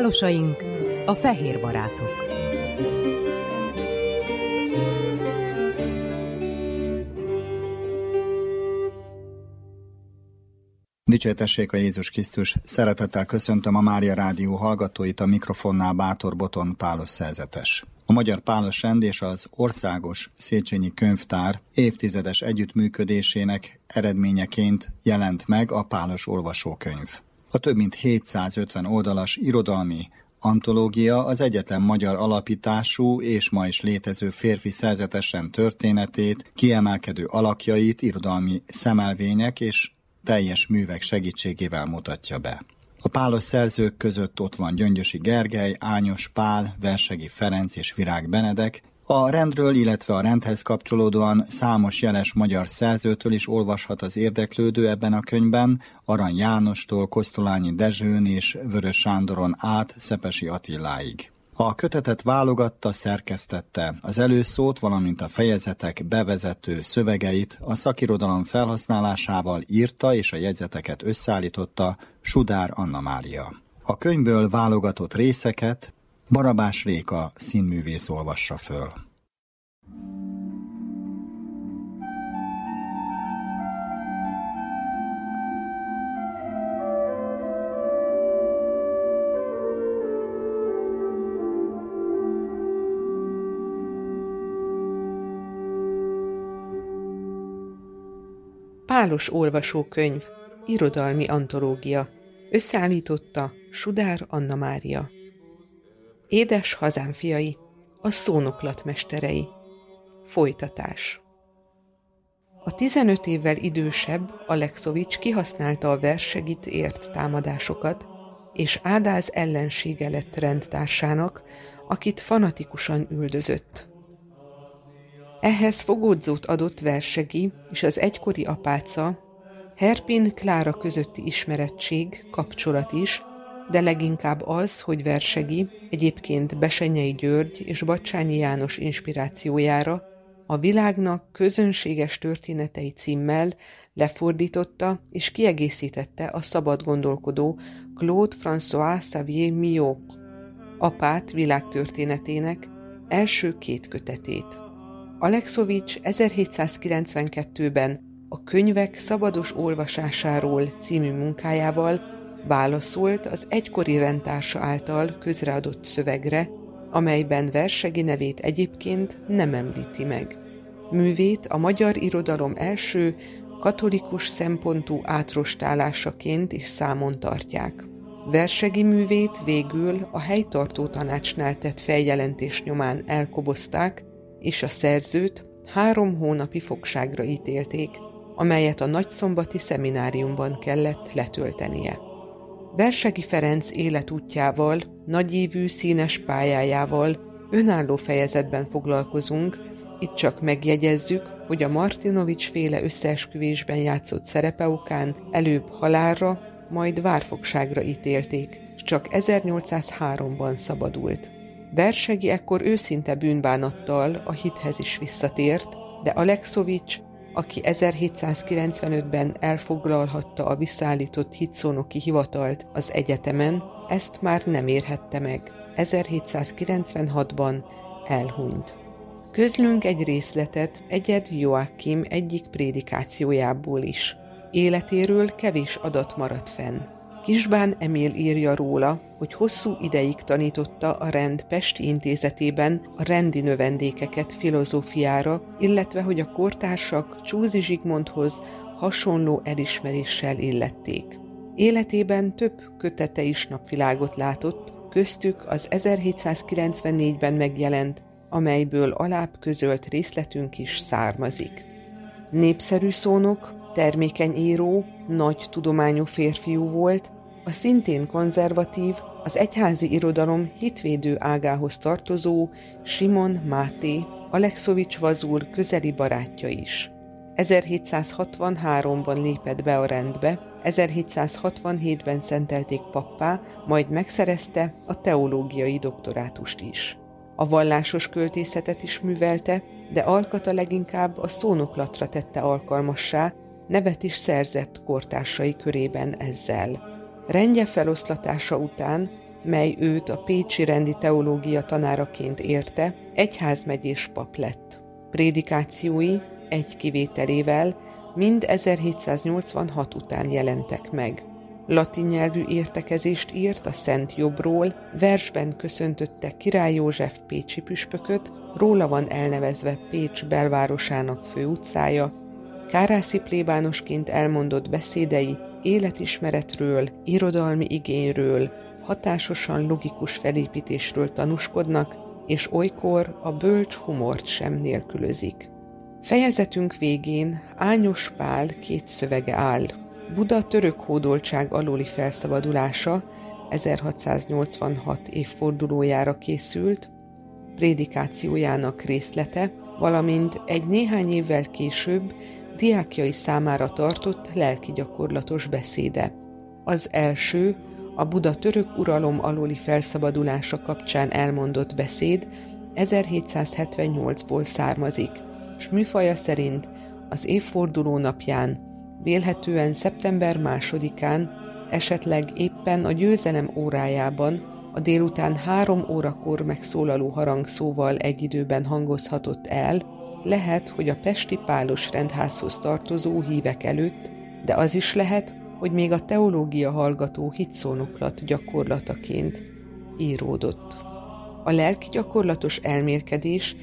Pálosaink, a fehér barátok. Dicsértessék a Jézus Krisztus! Szeretettel köszöntöm a Mária Rádió hallgatóit, a mikrofonnál Bátor Boton Pálos szerzetes. A Magyar Pálos Rend és az Országos Széchenyi Könyvtár évtizedes együttműködésének eredményeként jelent meg a Pálos olvasókönyv. A több mint 750 oldalas irodalmi antológia az egyetlen magyar alapítású és ma is létező férfi szerzetes rend történetét, kiemelkedő alakjait irodalmi szemelvények és teljes művek segítségével mutatja be. A pálos szerzők között ott van Gyöngyösi Gergely, Ányos Pál, Versegyi Ferenc és Virág Benedek. A rendről, illetve a rendhez kapcsolódóan számos jeles magyar szerzőtől is olvashat az érdeklődő ebben a könyvben, Arany Jánostól Kosztolányi Dezsőn és Vörös Sándoron át Szepesi Attiláig. A kötetet válogatta, szerkesztette, az előszót, valamint a fejezetek bevezető szövegeit a szakirodalom felhasználásával írta és a jegyzeteket összeállította Sudár Anna Mária. A könyvből válogatott részeket Barabás Réka színművész olvassa föl. Pálos olvasókönyv, irodalmi antológia. Összeállította Sudár Anna Mária. Édes hazám fiai, a szónoklat mesterei. Folytatás. A 15 évvel idősebb Alexovics kihasználta a Versegit ért támadásokat, és Ádáz ellensége lett rendtársának, akit fanatikusan üldözött. Ehhez fogódzót adott Versegyi és az egykori apáca, Herpin Klára közötti ismerettség, kapcsolat is, de leginkább az, hogy Versegyi, egyébként Bessenyei György és Batthyány János inspirációjára a világnak közönséges történetei címmel lefordította és kiegészítette a szabad gondolkodó Claude François Xavier Milhaud apát világtörténetének első 2 kötetét. Alexovics 1792-ben a Könyvek szabados olvasásáról című munkájával válaszolt az egykori rendtársa által közreadott szövegre, amelyben Versegyi nevét egyébként nem említi meg. Művét a magyar irodalom első katolikus szempontú átrostálásaként is számon tartják. Versegyi művét végül a helytartó tanácsnál tett feljelentés nyomán elkobozták, és a szerzőt 3 hónapi fogságra ítélték, amelyet a nagyszombati szemináriumban kellett letöltenie. Versegyi Ferenc életútjával, nagyívű színes pályájával önálló fejezetben foglalkozunk, itt csak megjegyezzük, hogy a Martinovics-féle összeesküvésben játszott szerepe okán előbb halálra, majd várfogságra ítélték, s csak 1803-ban szabadult. Versegyi ekkor őszinte bűnbánattal a hithez is visszatért, de Alexovics, aki 1795-ben elfoglalhatta a visszaállított hitszónoki hivatalt az egyetemen, ezt már nem érhette meg. 1796-ban elhunyt. Közlünk egy részletet Egyed Joachim egyik prédikációjából is. Életéről kevés adat maradt fenn. Kisbán Emil írja róla, hogy hosszú ideig tanította a rend pesti intézetében a rendi növendékeket filozófiára, illetve hogy a kortársak Csúzi Zsigmondhoz hasonló elismeréssel illették. Életében több kötete is napvilágot látott, köztük az 1794-ben megjelent, amelyből alább közölt részletünk is származik. Népszerű szónok, termékeny író, nagy tudományú férfiú volt, a szintén konzervatív, az egyházi irodalom hitvédő ágához tartozó Simon Máté, Alexovics Vazul közeli barátja is. 1763-ban lépett be a rendbe, 1767-ben szentelték pappá, majd megszerezte a teológiai doktorátust is. A vallásos költészetet is művelte, de alkata leginkább a szónoklatra tette alkalmassá, nevet is szerzett kortársai körében ezzel. Rendje feloszlatása után mely őt a pécsi rendi teológia tanáraként érte, egyházmegyés pap lett. Prédikációi, egy kivételével, mind 1786 után jelentek meg. Latin nyelvű értekezést írt a Szent Jobbról, versben köszöntötte Király József pécsi püspököt, róla van elnevezve Pécs belvárosának főutcája, kárászi plébánosként elmondott beszédei életismeretről, irodalmi igényről, hatásosan logikus felépítésről tanúskodnak, és olykor a bölcs humort sem nélkülözik. Fejezetünk végén Ányos Pál két szövege áll. Buda török hódoltság alóli felszabadulása 1686 évfordulójára készült, prédikációjának részlete, valamint egy néhány évvel később diákjai számára tartott lelki gyakorlatos beszéde. Az első, a Buda török uralom alóli felszabadulása kapcsán elmondott beszéd 1778-ból származik, s műfaja szerint az évforduló napján, vélhetően szeptember 2-án, esetleg éppen a győzelem órájában, a délután 3 órakor megszólaló harangszóval egy időben hangozhatott el, lehet, hogy a pesti pálos rendházhoz tartozó hívek előtt, de az is lehet, hogy még a teológia hallgató hitszónoklat gyakorlataként íródott. A lelki gyakorlatos elmélkedés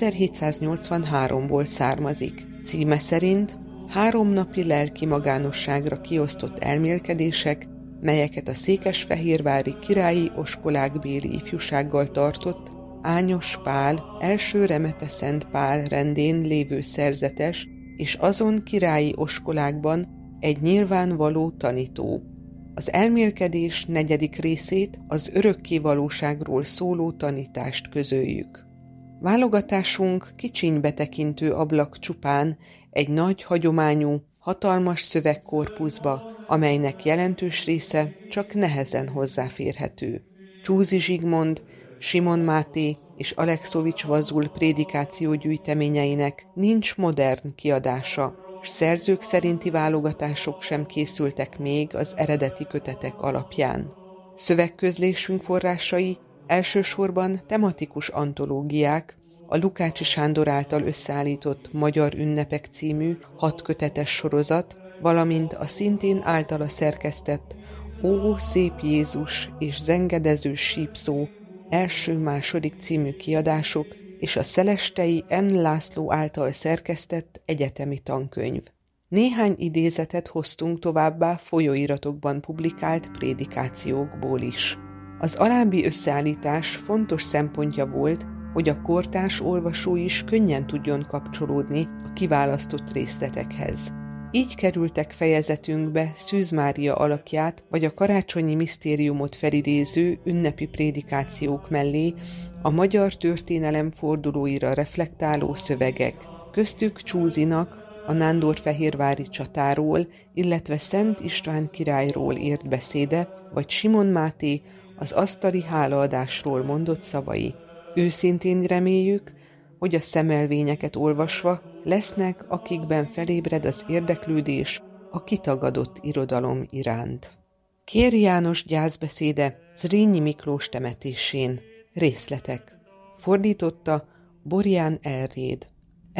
1783-ból származik. Címe szerint 3 napi lelki magánosságra kiosztott elmélkedések, melyeket a székesfehérvári királyi oskolákbéli ifjúsággal tartott Ányos Pál első Remete Szent Pál rendén lévő szerzetes, és azon királyi oskolákban egy nyilvánvaló tanító. Az elmélkedés 4. részét, az örökké valóságról szóló tanítást közöljük. Válogatásunk kicsiny betekintő ablak csupán egy nagy hagyományú, hatalmas szövegkorpuszba, amelynek jelentős része csak nehezen hozzáférhető. Csúzi Zsigmond, Simon Máté és Alexovics Vazul prédikáció gyűjteményeinek nincs modern kiadása, s szerzők szerinti válogatások sem készültek még az eredeti kötetek alapján. Szövegközlésünk forrásai elsősorban tematikus antológiák, a Lukácsi Sándor által összeállított Magyar Ünnepek című 6 kötetes sorozat, valamint a szintén általa szerkesztett Ó, szép Jézus és zengedező sípszó első-második című kiadások és a szelestei N. László által szerkesztett egyetemi tankönyv. Néhány idézetet hoztunk továbbá folyóiratokban publikált prédikációkból is. Az alábbi összeállítás fontos szempontja volt, hogy a kortárs olvasó is könnyen tudjon kapcsolódni a kiválasztott részletekhez. Így kerültek fejezetünkbe Szűz Mária alakját vagy a karácsonyi misztériumot felidéző ünnepi prédikációk mellé a magyar történelem fordulóira reflektáló szövegek, köztük Csúzinak a nándorfehérvári csatáról, illetve Szent István királyról írt beszéde, vagy Simon Máté az asztali hálaadásról mondott szavai. Őszintén reméljük, hogy a szemelvényeket olvasva lesznek, akikben felébred az érdeklődés a kitagadott irodalom iránt. Kéri János gyászbeszéde Zrínyi Miklós temetésén. Részletek. Fordította Borján Elréd.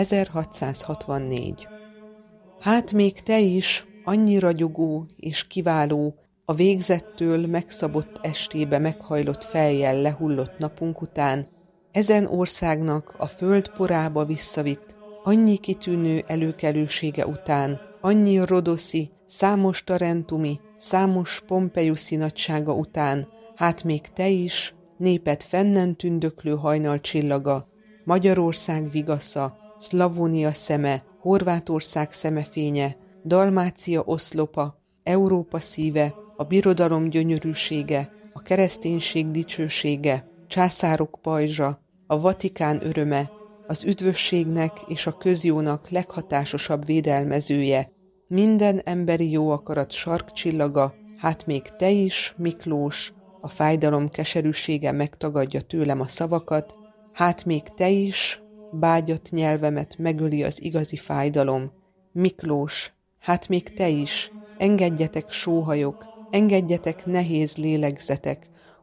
1664. Hát még te is, annyi ragyogó és kiváló, a végzettől megszabott estébe meghajlott fejjel lehullott napunk után, ezen országnak a föld porába visszavitt, annyi kitűnő előkelősége után, annyi rodoszi, számos tarentumi, számos pompeiuszi nagysága után, hát még te is, néped fennen tündöklő hajnalcsillaga, Magyarország vigasza, Szlavónia szeme, Horvátország szemefénye, Dalmácia oszlopa, Európa szíve, a birodalom gyönyörűsége, a kereszténység dicsősége, császárok pajzsa, a Vatikán öröme, az üdvösségnek és a közjónak leghatásosabb védelmezője, minden emberi jó akarat sarkcsillaga, hát még te is, Miklós, a fájdalom keserűsége megtagadja tőlem a szavakat, hát még te is, bágyat nyelvemet megöli az igazi fájdalom, Miklós, hát még te is, engedjetek sóhajok, engedjetek nehéz lélegzetek,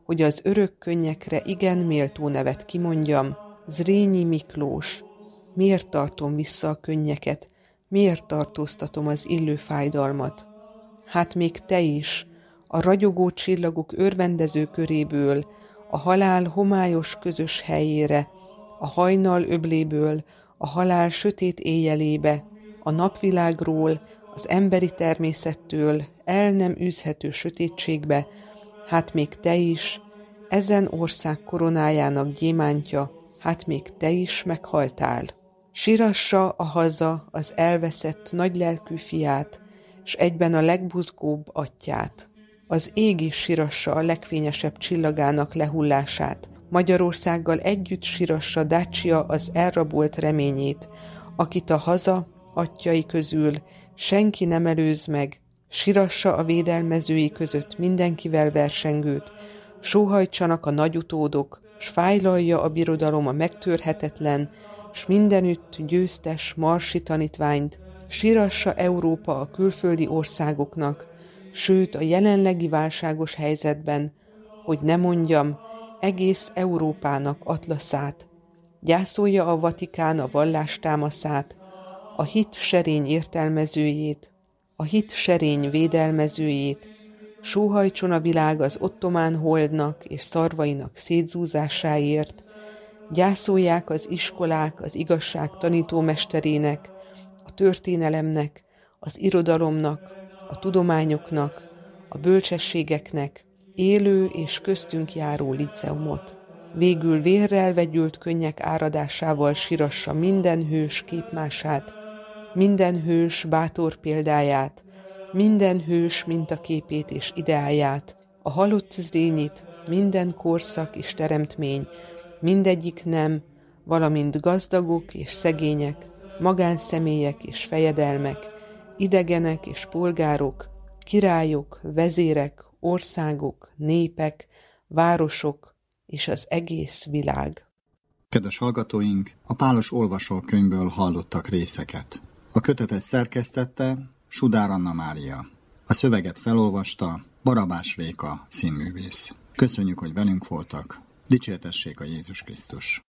hogy az örök könnyekre igen méltó nevet kimondjam, Zrínyi Miklós. Miért tartom vissza a könnyeket, miért tartóztatom az illő fájdalmat? Hát még te is, a ragyogó csillagok örvendező köréből, a halál homályos közös helyére, a hajnal öbléből, a halál sötét éjjelébe, a napvilágról, az emberi természettől el nem űzhető sötétségbe, hát még te is, ezen ország koronájának gyémántja, hát még te is meghaltál. Sirassa a haza az elveszett nagylelkű fiát, s egyben a legbuzgóbb atyját. Az ég is sirassa a legfényesebb csillagának lehullását, Magyarországgal együtt sirassa Dacia az elrabolt reményét, akit a haza atyjai közül senki nem előz meg, sirassa a védelmezői között mindenkivel versengőt, sóhajtsanak a nagyutódok, s fájlalja a birodalom a megtörhetetlen, s mindenütt győztes marsi tanítványt, sirassa Európa a külföldi országoknak, sőt a jelenlegi válságos helyzetben, hogy ne mondjam, egész Európának atlaszát, gyászolja a Vatikán a vallástámaszát, a hit serény értelmezőjét, a hit serény védelmezőjét, sóhajtson a világ az ottomán holdnak és szarvainak szétzúzásáért, gyászolják az iskolák az igazság tanítómesterének, a történelemnek, az irodalomnak, a tudományoknak, a bölcsességeknek, élő és köztünk járó liceumot. Végül vérrel vegyült könnyek áradásával sirassa minden hős képmását, minden hős bátor példáját, minden hős mintaképét és ideáját, a halott Zrínit, minden korszak és teremtmény, mindegyik nem, valamint gazdagok és szegények, magánszemélyek és fejedelmek, idegenek és polgárok, királyok, vezérek, országok, népek, városok és az egész világ. Kedves hallgatóink, a Pálos olvasókönyvből hallottak részeket. A kötetet szerkesztette Sudár Anna Mária. A szöveget felolvasta Barabás Réka színművész. Köszönjük, hogy velünk voltak. Dicsértessék a Jézus Krisztus!